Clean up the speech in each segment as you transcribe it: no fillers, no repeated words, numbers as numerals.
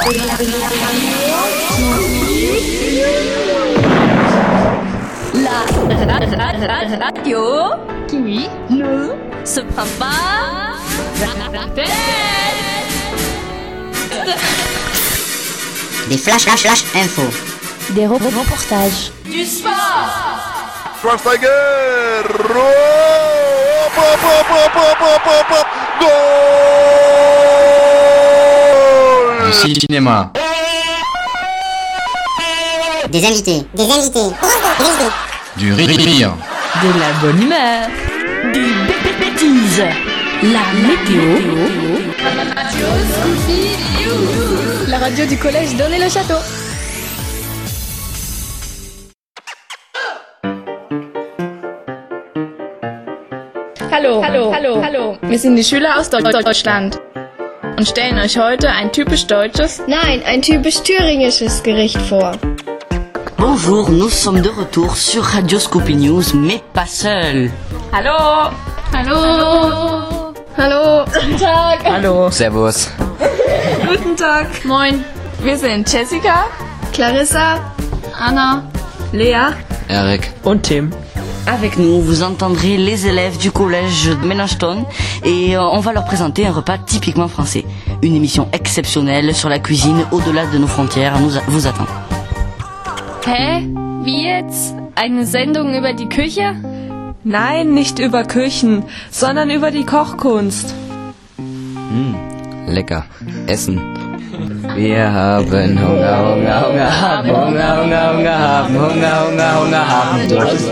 La radio qui ne se prend pas la tête. Des flash info. Des reportages. Du sport. Schweinsteiger. Goal. Du cinéma. Des invités. Du rire. De la bonne humeur. Des bêtises. La météo. La radio du collège Donnay-le-Château. Hallo. Wir sind die Schüler aus Deutschland und stellen euch heute ein typisch deutsches, nein, ein typisch thüringisches Gericht vor. Bonjour, nous sommes de retour sur Radio Scoopy News, mais pas seul. Hallo. Guten Tag. Hallo. Servus. Guten Tag. Moin. Wir sind Jessica, Clarissa, Anna, Lea Eric. Und Tim. Avec nous, vous entendrez les élèves du collège de Mélangeton et on va leur présenter un repas typiquement français. Une émission exceptionnelle sur la cuisine au-delà de nos frontières vous attend. Hä? Wie jetzt? Eine Sendung über die Küche? Nein, nicht über Küchen, sondern über die Kochkunst. Lecker. Essen. Wir haben Hunger haben Durst.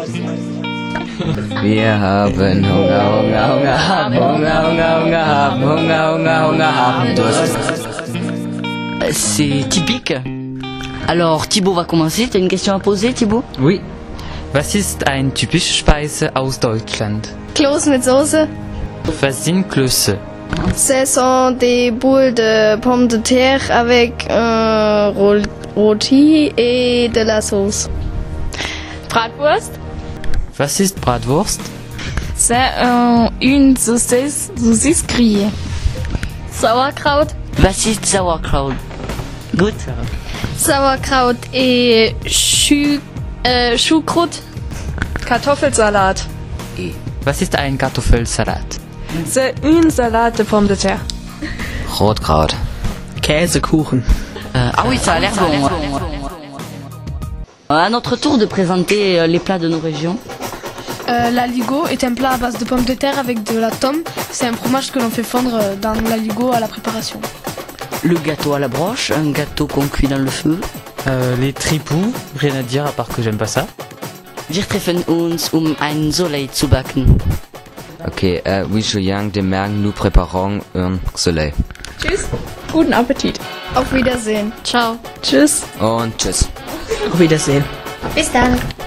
Wir haben Hunger haben Durst. C'est typique. Alors Thibaut va commencer, t'as une question à poser Thibaut? Oui. Was ist ein typische Speise aus Deutschland? Kloß mit Soße. Was sind Klöße? Ce sont des boules de pommes de terre avec rôti et de la sauce. Bratwurst? Was ist Bratwurst? C'est une saucisse grillée. Sauerkraut? Was ist Sauerkraut? Gut. Sauerkraut et Choucroute. Kartoffelsalat. Was ist ein Kartoffelsalat? C'est une salade de pommes de terre. Rotkraut. Käsekuchen. Ah oui, ça a l'air bon. À notre tour de présenter les plats de nos régions. L'aligot est un plat à base de pommes de terre avec de la tome. C'est un fromage que l'on fait fondre dans l'aligot à la préparation. Le gâteau à la broche, un gâteau qu'on cuit dans le feu. Les tripous, rien à dire à part que j'aime pas ça. Wir treffen uns, ein Soleil zu backen. Okay, oui, Julian, de Mergen, nous préparons un soleil. Tschüss, guten Appetit. Auf Wiedersehen. Ciao. Tschüss. Und tschüss. Auf Wiedersehen. Bis dann.